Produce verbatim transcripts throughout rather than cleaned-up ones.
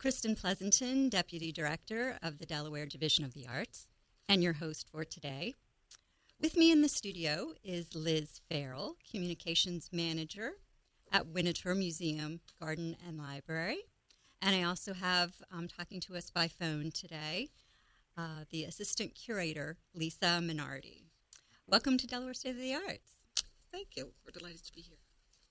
Kristen Pleasanton, Deputy Director of the Delaware Division of the Arts, and your host for today. With me in the studio is Liz Farrell, Communications Manager at Winterthur Museum, Garden and Library. And I also have, um, talking to us by phone today, uh, the Assistant Curator, Lisa Minardi. Welcome to Delaware State of the Arts. Thank you. We're delighted to be here.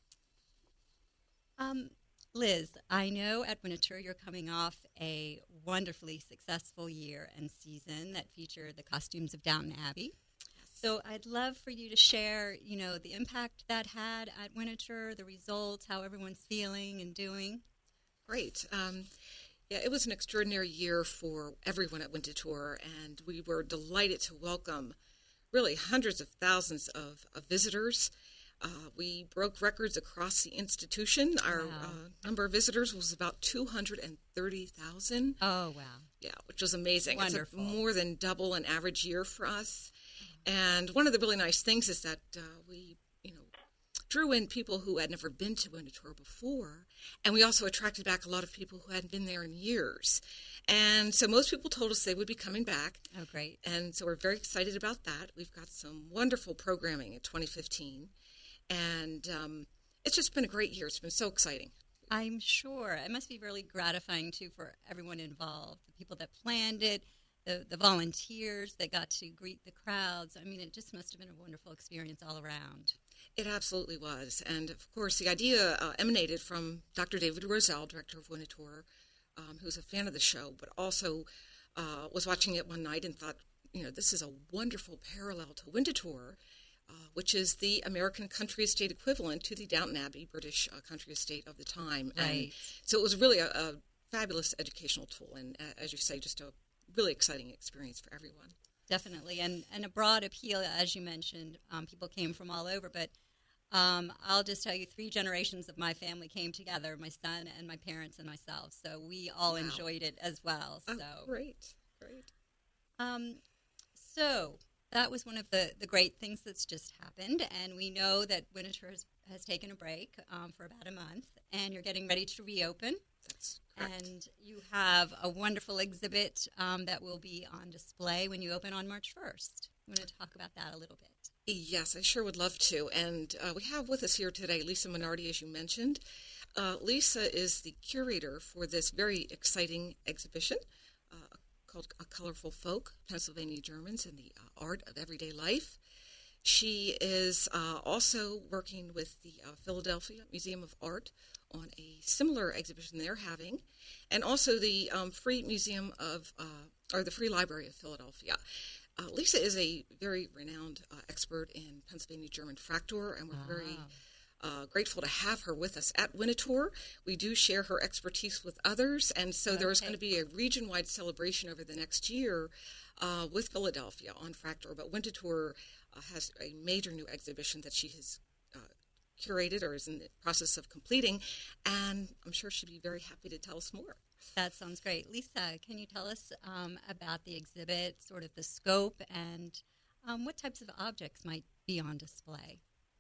Um, Liz, I know at Winterthur you're coming off a wonderfully successful year and season that featured the costumes of Downton Abbey. Yes. So I'd love for you to share, you know, the impact that had at Winterthur, the results, how everyone's feeling and doing. Great. Um, yeah, it was an extraordinary year for everyone at Winterthur, and we were delighted to welcome really hundreds of thousands of, of visitors. Uh, we broke records across the institution. Our Wow. uh, number of visitors was about two hundred thirty thousand. Oh, wow. Yeah, which was amazing. Wonderful. It's a, more than double an average year for us. And one of the really nice things is that uh, we, you know, drew in people who had never been to Winterthur before, and we also attracted back a lot of people who hadn't been there in years. And so most people told us they would be coming back. Oh, great. And so we're very excited about that. We've got some wonderful programming in twenty fifteen. And um, it's just been a great year. It's been so exciting. I'm sure. It must be really gratifying, too, for everyone involved, the people that planned it, the, the volunteers that got to greet the crowds. I mean, it just must have been a wonderful experience all around. It absolutely was. And, of course, the idea uh, emanated from Doctor David Roselle, director of Winterthur, um, who's a fan of the show, but also uh, was watching it one night and thought, you know, this is a wonderful parallel to Winterthur, uh, which is the American country estate equivalent to the Downton Abbey British uh, country estate of the time. Right. And so it was really a, a fabulous educational tool and, uh, as you say, just a really exciting experience for everyone. Definitely, and, and a broad appeal, as you mentioned. Um, people came from all over, but um, I'll just tell you, three generations of my family came together, my son and my parents and myself, so we all Wow. enjoyed it as well. Oh, So, great, great. um, so that was one of the, the great things that's just happened, and we know that Winterthur has, has taken a break um, for about a month, and you're getting ready to reopen. That's correct. And you have a wonderful exhibit um, that will be on display when you open on March first. You want to talk about that a little bit? Yes, I sure would love to. And uh, we have with us here today Lisa Minardi, as you mentioned. Uh, Lisa is the curator for this very exciting exhibition uh, called A Colorful Folk, Pennsylvania Germans and the uh, Art of Everyday Life. She is uh, also working with the uh, Philadelphia Museum of Art on a similar exhibition they're having, and also the um, Free Museum of, uh, or the Free Library of Philadelphia. Uh, Lisa is a very renowned uh, expert in Pennsylvania German Fraktur, and we're Ah. very uh, grateful to have her with us at Winterthur. We do share her expertise with others, and so there's Okay. going to be a region-wide celebration over the next year uh, with Philadelphia on Fraktur, but Winterthur uh, has a major new exhibition that she has uh, curated or is in the process of completing, and I'm sure she'd be very happy to tell us more. That sounds great. Lisa, can you tell us um, about the exhibit, sort of the scope, and um, what types of objects might be on display?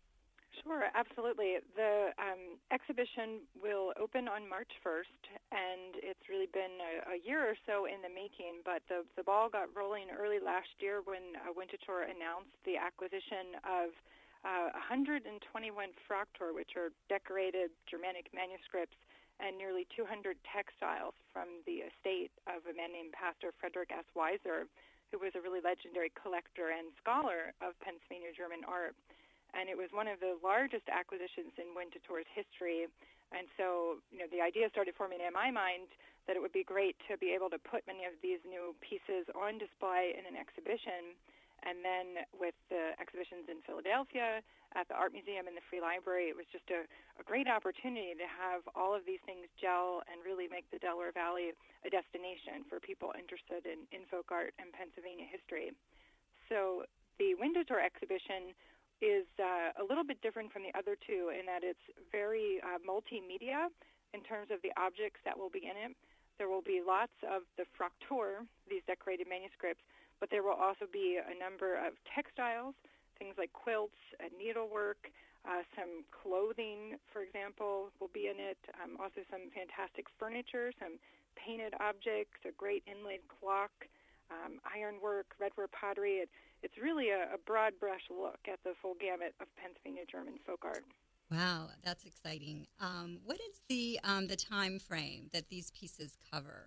Sure, absolutely. The um, exhibition will open on March first, and it's really been a, a year or so in the making, but the, the ball got rolling early last year when uh, Winterthur announced the acquisition of uh, one hundred twenty-one Fraktur, which are decorated Germanic manuscripts, and nearly two hundred textiles from the estate of a man named Pastor Frederick S. Weiser, who was a really legendary collector and scholar of Pennsylvania German art. And it was one of the largest acquisitions in Winterthur's history. And so, you know, the idea started forming in my mind that it would be great to be able to put many of these new pieces on display in an exhibition. And then with the exhibitions in Philadelphia, at the Art Museum and the Free Library, it was just a, a great opportunity to have all of these things gel and really make the Delaware Valley a destination for people interested in, in folk art and Pennsylvania history. So the Winterthur exhibition is uh, a little bit different from the other two in that it's very uh, multimedia in terms of the objects that will be in it. There will be lots of the Fraktur, these decorated manuscripts, but there will also be a number of textiles, things like quilts and needlework, uh, some clothing, for example, will be in it, um, also some fantastic furniture, some painted objects, a great inlaid clock, um, ironwork, redware pottery. It, it's really a, a broad brush look at the full gamut of Pennsylvania German folk art. Wow, that's exciting. Um, what is the um, the time frame that these pieces cover?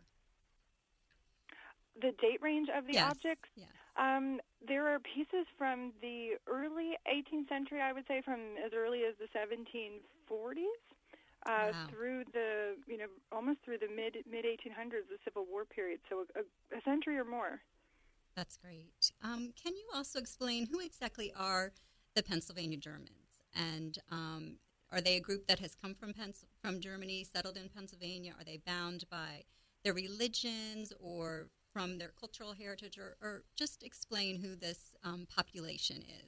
The date range of the yes. objects? Yes. Um, there are pieces from the early eighteenth century, I would say, from as early as the seventeen forties uh, wow. through the, you know, almost through the mid mid eighteen hundreds, the Civil War period. So a, a century or more. That's great. Um, can you also explain who exactly are the Pennsylvania Germans? And um, are they a group that has come from Pens- from Germany, settled in Pennsylvania? Are they bound by their religions or from their cultural heritage? Or, or just explain who this um, population is.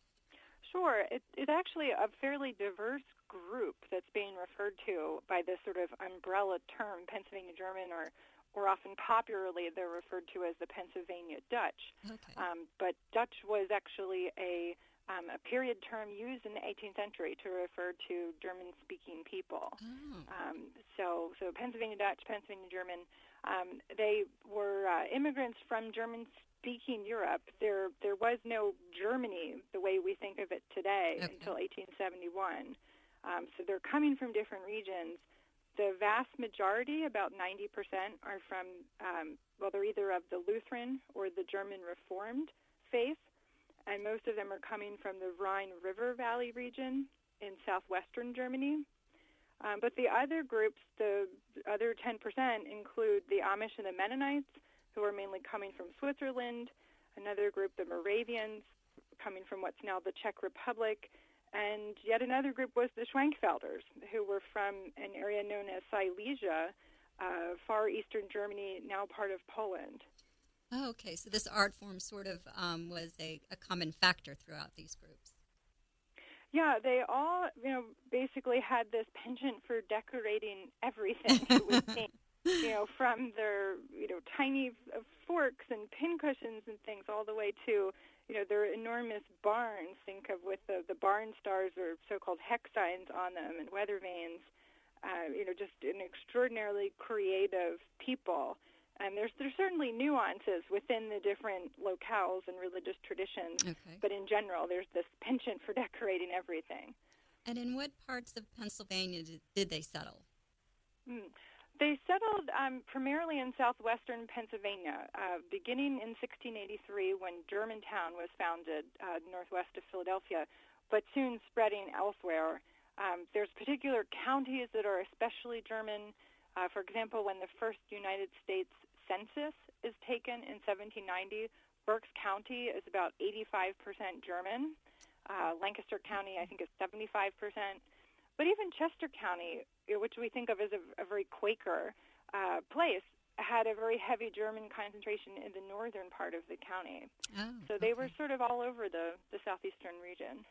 Sure. It, it's actually a fairly diverse group that's being referred to by this sort of umbrella term, Pennsylvania German, or or often popularly they're referred to as the Pennsylvania Dutch. Okay. Um, but Dutch was actually a Um, a period term used in the eighteenth century to refer to German-speaking people. Oh. Um, so, so Pennsylvania Dutch, Pennsylvania German, um, they were uh, immigrants from German-speaking Europe. There, there was no Germany the way we think of it today okay. until eighteen seventy-one. Um, so they're coming from different regions. The vast majority, about ninety percent, are from, um, well, they're either of the Lutheran or the German Reformed faith. And most of them are coming from the Rhine River Valley region in southwestern Germany. Um, but the other groups, the other ten percent, include the Amish and the Mennonites, who are mainly coming from Switzerland, another group, the Moravians, coming from what's now the Czech Republic, and yet another group was the Schwenkfelders, who were from an area known as Silesia, uh, far eastern Germany, now part of Poland. Oh, okay. So this art form sort of um, was a, a common factor throughout these groups. Yeah, they all, you know, basically had this penchant for decorating everything. It was, you know, from their, you know, tiny forks and pincushions and things all the way to, you know, their enormous barns. Think of with the, the barn stars or so-called hex signs on them and weather vanes. Uh, you know, just an extraordinarily creative people. And there's there's certainly nuances within the different locales and religious traditions, okay. but in general, there's this penchant for decorating everything. And in what parts of Pennsylvania did, did they settle? Hmm. They settled um, primarily in southwestern Pennsylvania, uh, beginning in sixteen eighty-three when Germantown was founded uh, northwest of Philadelphia, but soon spreading elsewhere. Um, there's particular counties that are especially German. Uh, for example, when the first United States Census is taken in seventeen ninety, Berks County is about eighty-five percent German. Uh, Lancaster County, I think, is seventy-five percent. But even Chester County, which we think of as a, a very Quaker uh, place, had a very heavy German concentration in the northern part of the county. Oh, so they okay. were sort of all over the, the southeastern region.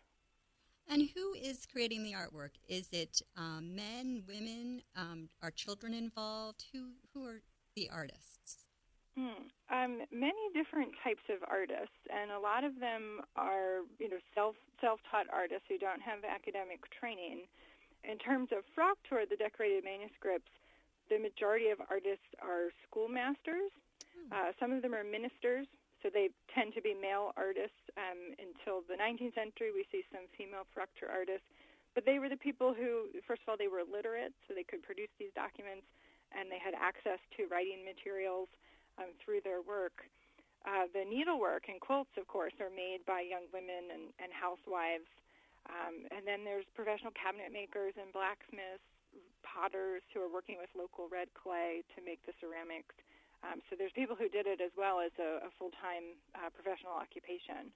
And who is creating the artwork? Is it um, men, women? Um, are children involved? Who who are the artists? Hmm. Um, many different types of artists, and a lot of them are, you know, self self-taught artists who don't have academic training. In terms of Fraktur, the decorated manuscripts, the majority of artists are schoolmasters. Hmm. Uh, some of them are ministers. So they tend to be male artists. Um, until the nineteenth century, we see some female Fraktur artists. But they were the people who, first of all, they were literate, so they could produce these documents, and they had access to writing materials um, through their work. Uh, the needlework and quilts, of course, are made by young women and, and housewives. Um, and then there's professional cabinet makers and blacksmiths, potters who are working with local red clay to make the ceramics. Um, so there's people who did it as well as a, a full-time uh, professional occupation.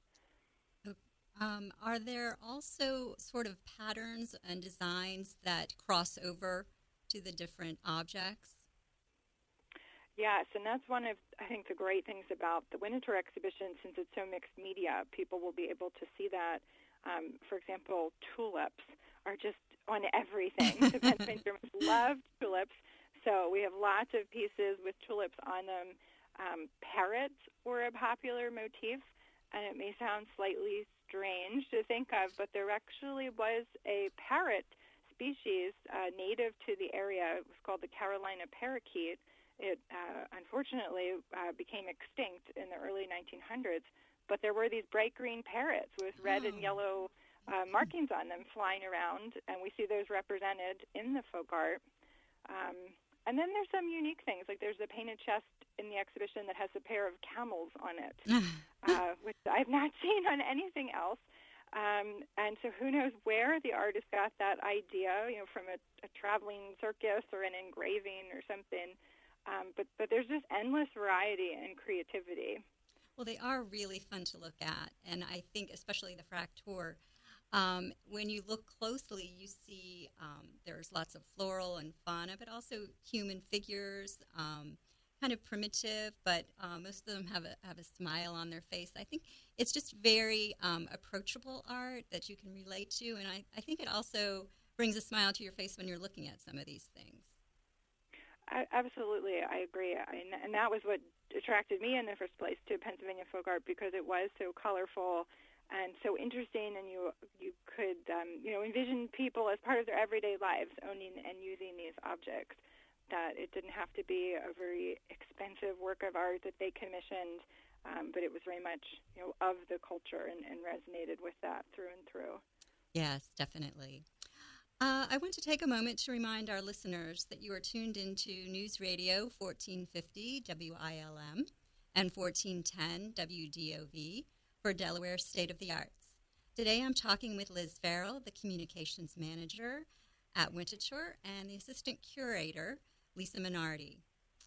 Um, are there also sort of patterns and designs that cross over to the different objects? Yes, and that's one of, I think, the great things about the Winterthur exhibition. Since it's so mixed media, people will be able to see that. Um, for example, tulips are just on everything. The Pennsylvania Germans love tulips. So we have lots of pieces with tulips on them. Um, parrots were a popular motif, and it may sound slightly strange to think of, but there actually was a parrot species uh, native to the area. It was called the Carolina parakeet, It uh, unfortunately uh, became extinct in the early nineteen hundreds, but there were these bright green parrots with red Oh. and yellow uh, markings on them flying around, and we see those represented in the folk art. Um, and then there's some unique things, like there's a painted chest in the exhibition that has a pair of camels on it, uh, which I've not seen on anything else. Um, and so who knows where the artist got that idea, you know, from a, a traveling circus or an engraving or something. Um, but, but there's just endless variety and creativity. Well, they are really fun to look at, and I think especially the Fraktur, um, when you look closely, you see um, there's lots of floral and fauna, but also human figures, um, kind of primitive, but uh, most of them have a, have a smile on their face. I think it's just very um, approachable art that you can relate to, and I, I think it also brings a smile to your face when you're looking at some of these things. I, absolutely, I agree. I, and that was what attracted me in the first place to Pennsylvania folk art, because it was so colorful and so interesting, and you you could um, you know envision people as part of their everyday lives owning and using these objects. That it didn't have to be a very expensive work of art that they commissioned, um, but it was very much you know of the culture and, and resonated with that through and through. Yes, definitely. Uh, I want to take a moment to remind our listeners that you are tuned into News Radio fourteen fifty W I L M and fourteen ten W D O V for Delaware State of the Arts. Today I'm talking with Liz Farrell, the Communications Manager at Winterthur, and the Assistant Curator, Lisa Minardi.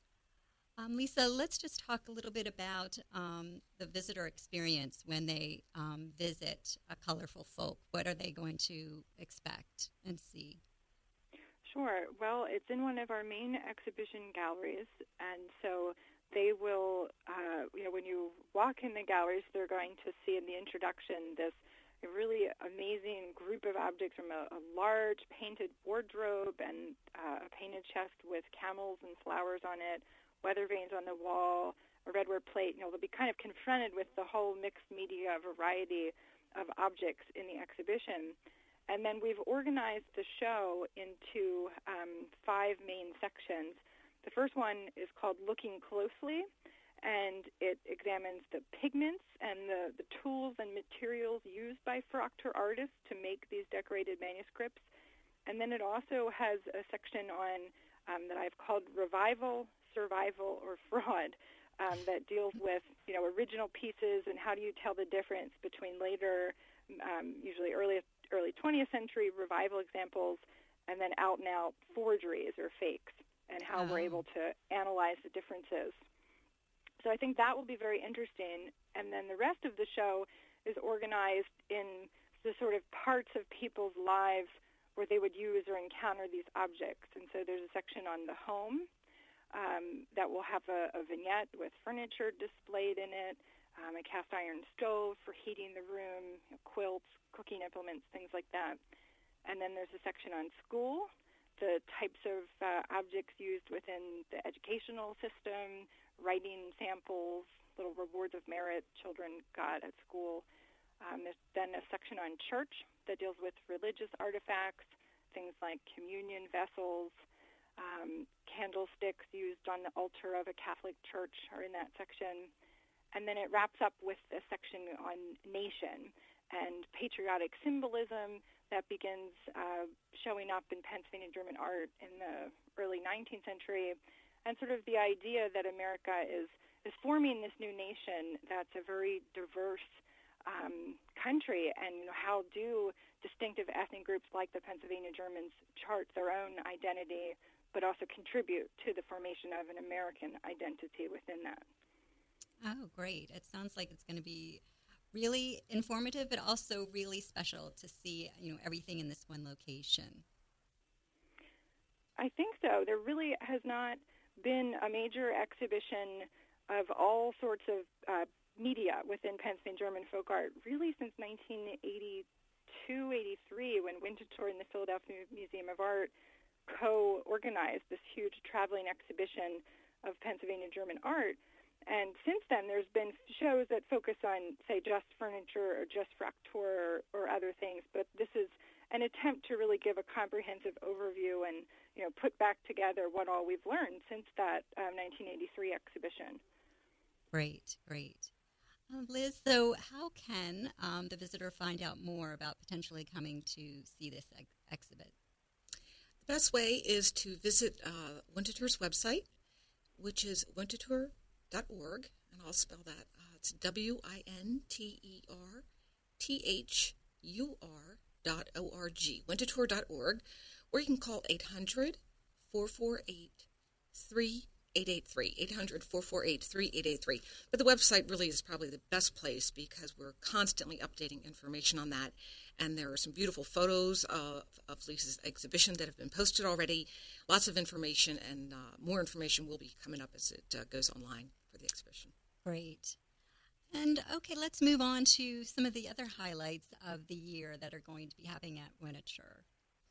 Um, Lisa, let's just talk a little bit about um, the visitor experience when they um, visit a colorful folk. What are they going to expect and see? Sure. Well, it's in one of our main exhibition galleries, and so they will, uh, you know, when you walk in the galleries, they're going to see in the introduction this really amazing group of objects, from a, a large painted wardrobe and uh, a painted chest with camels and flowers on it, weather vanes on the wall, a redware plate. You know, they'll be kind of confronted with the whole mixed media variety of objects in the exhibition. And then we've organized the show into um, five main sections. The first one is called Looking Closely, and it examines the pigments and the, the tools and materials used by Fraktur artists to make these decorated manuscripts. And then it also has a section on um, that I've called Revival, Survival, or Fraud, um, that deals with, you know, original pieces and how do you tell the difference between later, um, usually early early twentieth century revival examples, and then out-and-out forgeries or fakes, and how Oh. we're able to analyze the differences. So I think that will be very interesting. And then the rest of the show is organized in the sort of parts of people's lives where they would use or encounter these objects. And so there's a section on the home um, that will have a, a vignette with furniture displayed in it, um, a cast iron stove for heating the room, you know, quilts, cooking implements, things like that. And then there's a section on school, the types of uh, objects used within the educational system, writing samples, little rewards of merit children got at school. Um, there's then a section on church that deals with religious artifacts, things like communion vessels, um, candlesticks used on the altar of a Catholic church are in that section. And then it wraps up with a section on nation and patriotic symbolism that begins uh, showing up in Pennsylvania German art in the early nineteenth century, and sort of the idea that America is, is forming this new nation that's a very diverse um, country, and you know, how do distinctive ethnic groups like the Pennsylvania Germans chart their own identity, but also contribute to the formation of an American identity within that. Oh, great. It sounds like it's going to be really informative, but also really special to see, you know, everything in this one location. I think so. There really has not been a major exhibition of all sorts of uh, media within Pennsylvania German folk art really since nineteen eighty-two, eighty-three, when Winterthur and the Philadelphia Museum of Art co-organized this huge traveling exhibition of Pennsylvania German art. And since then, there's been shows that focus on, say, just furniture or just Fraktur or, or other things. But this is an attempt to really give a comprehensive overview and, you know, put back together what all we've learned since that um, nineteen eighty-three exhibition. Great, great. Uh, Liz, so how can um, the visitor find out more about potentially coming to see this ex- exhibit? The best way is to visit uh, Winterthur's website, which is winterthur dot org, and I'll spell that. Uh, it's W I N T E R T H U R dot O R G, winterthur dot org, or you can call eight hundred, four four eight, three eight eight three, eight hundred, four four eight, three eight eight three. But the website really is probably the best place because we're constantly updating information on that. And there are some beautiful photos of, of Lisa's exhibition that have been posted already. Lots of information, and uh, more information will be coming up as it uh, goes online for the exhibition. Great. And, okay, let's move on to some of the other highlights of the year that are going to be happening at Winterthur.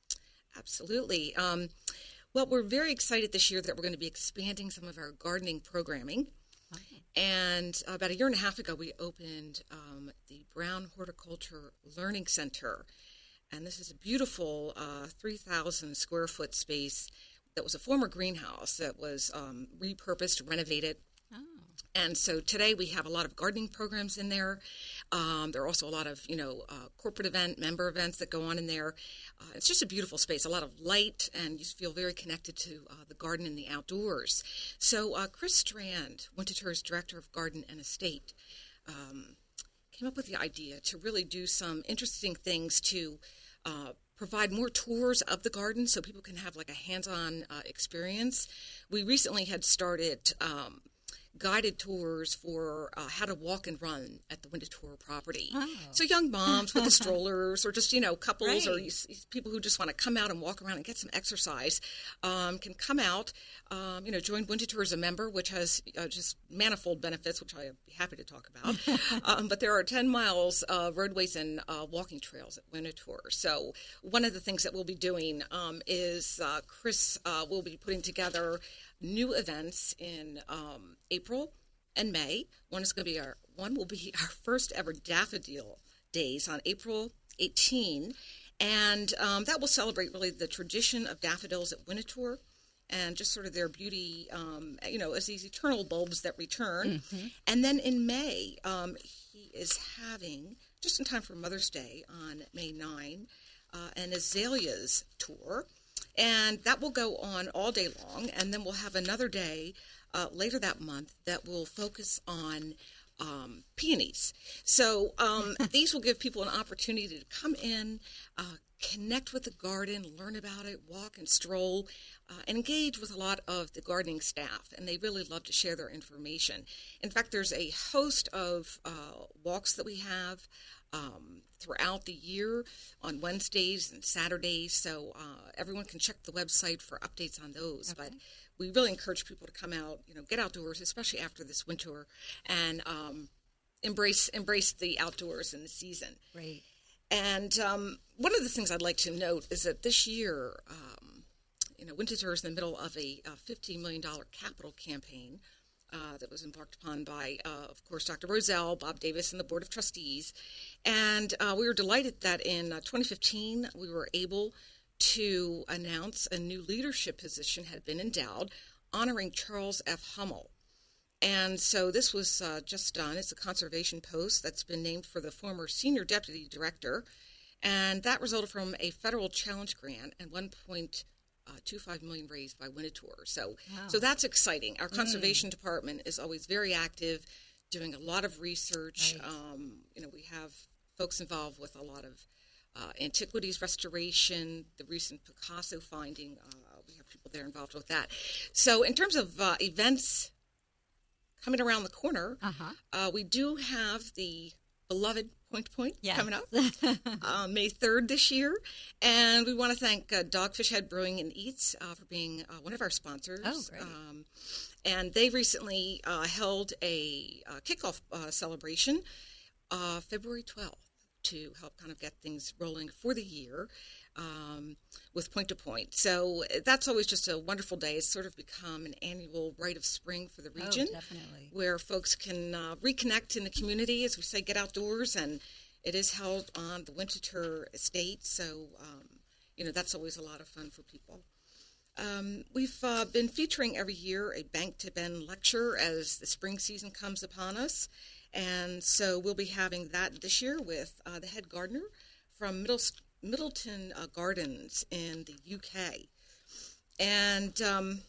Absolutely. Um, well, we're very excited this year that we're going to be expanding some of our gardening programming. Okay. And about a year and a half ago, we opened um, the Brown Horticulture Learning Center. And this is a beautiful uh, three thousand square foot space that was a former greenhouse that was um, repurposed, renovated. Oh. And so today we have a lot of gardening programs in there. Um, there are also a lot of, you know, uh, corporate event, member events that go on in there. Uh, it's just a beautiful space, a lot of light, and you feel very connected to uh, the garden and the outdoors. So uh, Chris Strand, Winterthur's Director of Garden and Estate, um, came up with the idea to really do some interesting things to uh, provide more tours of the garden so people can have like a hands-on uh, experience. We recently had started um, guided tours for uh, how to walk and run at the Winterthur property. Oh. So young moms with the strollers, or just, you know, couples, right. or you, people who just want to come out and walk around and get some exercise um, can come out, um, you know, join Winterthur as a member, which has uh, just manifold benefits, which I'd be happy to talk about. um, but there are ten miles of roadways and uh, walking trails at Winterthur. So one of the things that we'll be doing um, is uh, Chris uh, will be putting together new events in um, April and May. One is going to be our one will be our first ever Daffodil Days on April eighteenth, and um, that will celebrate really the tradition of daffodils at Winterthur and just sort of their beauty, um, you know, as these eternal bulbs that return. Mm-hmm. And then in May, um, he is having, just in time for Mother's Day on May ninth, uh, an azaleas tour. And that will go on all day long, and then we'll have another day uh, later that month that will focus on um, peonies. So um, these will give people an opportunity to come in, uh, connect with the garden, learn about it, walk and stroll, uh, and engage with a lot of the gardening staff. And they really love to share their information. In fact, there's a host of uh, walks that we have Um, throughout the year on Wednesdays and Saturdays, so uh, everyone can check the website for updates on those. Okay. But we really encourage people to come out, you know, get outdoors, especially after this winter, and um, embrace embrace the outdoors in the season. Great. And um, one of the things I'd like to note is that this year, um, you know, Winterthur is in the middle of a, a fifteen million dollars capital campaign Uh, that was embarked upon by, uh, of course, Doctor Roselle, Bob Davis, and the Board of Trustees. And uh, we were delighted that in uh, twenty fifteen, we were able to announce a new leadership position had been endowed, honoring Charles F. Hummel. And so this was uh, just done. It's a conservation post that's been named for the former senior deputy director. And that resulted from a federal challenge grant and one point two five million dollars raised by Winterthur. So, wow. so that's exciting. Our conservation mm. department is always very active, doing a lot of research. Right. Um, you know, we have folks involved with a lot of uh, antiquities restoration, the recent Picasso finding. Uh, we have people there involved with that. So, in terms of uh, events coming around the corner, Uh-huh. uh, we do have the beloved Point to Point Yes. coming up uh, May third this year. And we want to thank uh, Dogfish Head Brewing and Eats uh, for being uh, one of our sponsors. Oh, great. Um, and they recently uh, held a uh, kickoff uh, celebration uh, February twelfth to help kind of get things rolling for the year um, with Point to Point. So that's always just a wonderful day. It's sort of become an annual rite of spring for the region. Oh, definitely. Where folks can uh, reconnect in the community, as we say, get outdoors and It is held on the Winterthur Estate, so, um, you know, that's always a lot of fun for people. Um, we've uh, been featuring every year a Bank to Bend lecture as the spring season comes upon us. And so we'll be having that this year with uh, the head gardener from Middle, Middleton uh, Gardens in the U K. And, um,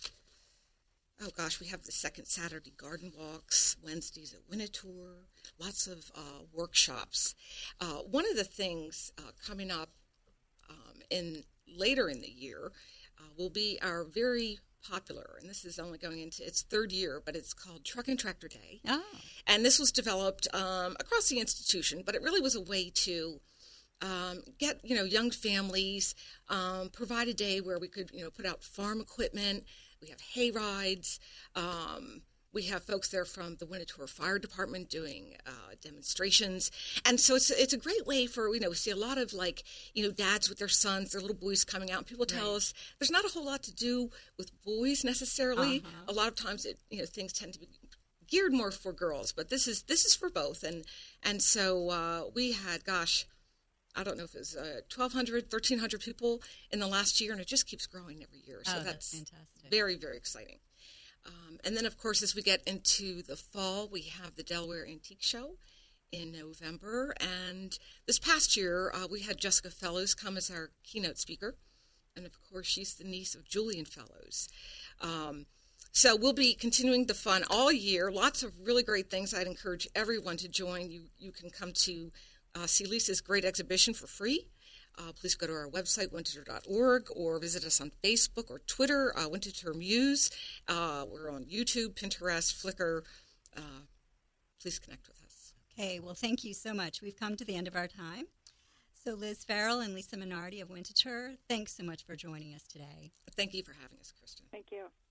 oh gosh, we have the second Saturday garden walks, Wednesdays at Winterthur, lots of uh, workshops. Uh, one of the things uh, coming up um, in later in the year uh, will be our very popular, and this is only going into its third year, but it's called Truck and Tractor Day. Oh. And this was developed um, across the institution, but it really was a way to um, get, you know, young families, um, provide a day where we could, you know, put out farm equipment. We have hay rides. Um, we have folks there from the Winterthur Fire Department doing uh, demonstrations. And so it's it's a great way for, you know, we see a lot of, like, you know, dads with their sons, their little boys coming out. And people tell Right. us there's not a whole lot to do with boys necessarily. Uh-huh. A lot of times, it, you know, things tend to be geared more for girls. But this is this is for both. And, and so uh, we had, gosh, I don't know if it was uh, twelve hundred, thirteen hundred people in the last year, and it just keeps growing every year. So Oh, that's that's fantastic. very, very exciting. Um, and then, of course, as we get into the fall, we have the Delaware Antique Show in November. And this past year, uh, we had Jessica Fellows come as our keynote speaker. And, of course, she's the niece of Julian Fellows. Um, so we'll be continuing the fun all year. Lots of really great things. I'd encourage everyone to join. You, you can come to uh, see Lisa's great exhibition for free. Uh, please go to our website, winterthur dot org, or visit us on Facebook or Twitter, uh, Winterthur Muse. Uh, we're on YouTube, Pinterest, Flickr. Uh, please connect with us. Okay, well, thank you so much. We've come to the end of our time. So Liz Farrell and Lisa Minardi of Winterthur, thanks so much for joining us today. Thank you for having us, Kristen. Thank you.